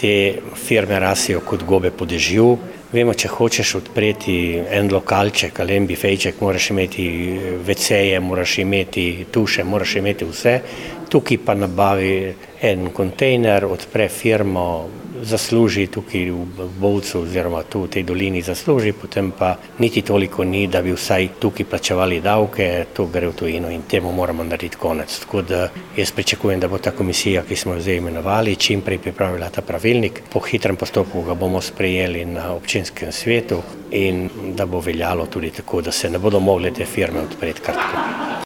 te firme rasejo kot gobe po dežju. Vemo, če hočeš odpreti en lokalček ali en bifejček, moraš imeti WC-je, moraš imeti tuše, moraš imeti vse. Tukaj pa nabavi en kontejner, odpre firmo, zasluži tukaj v Bovcu oziroma tu v tej dolini zasluži, potem pa niti toliko ni, da bi vsaj tukaj plačevali davke, to gre v tujino in temu moramo narediti konec. Tako da jaz pričakujem, da bo ta komisija, ki smo jo zdaj imenovali, čim prej pripravila ta pravilnik. Po hitrem postopku ga bomo sprejeli na občinskem svetu in da bo veljalo tudi tako, da se ne bodo mogle te firme odpreti kar tako.